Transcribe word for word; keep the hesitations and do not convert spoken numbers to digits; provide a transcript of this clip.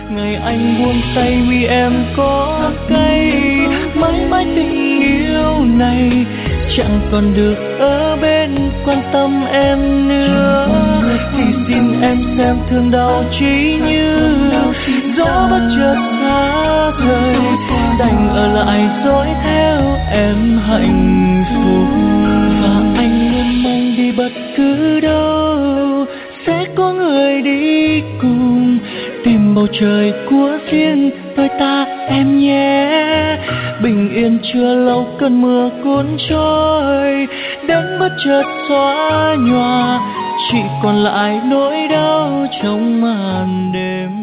ngày anh buông tay vì em có cây, mãi mãi tình yêu này chẳng còn được ở bên quan tâm em nữa. Thì xin em xem thương đau chỉ như gió bất chợt xa rời, đành ở lại dõi theo em hạnh phúc. Và anh luôn mong đi bất cứ đâu sẽ có người đi cùng, tìm bầu trời của riêng đôi ta em nhé. Bình yên chưa lâu cơn mưa cuốn trôi, đến bất chợt xóa nhòa, chỉ còn lại nỗi đau trong màn đêm.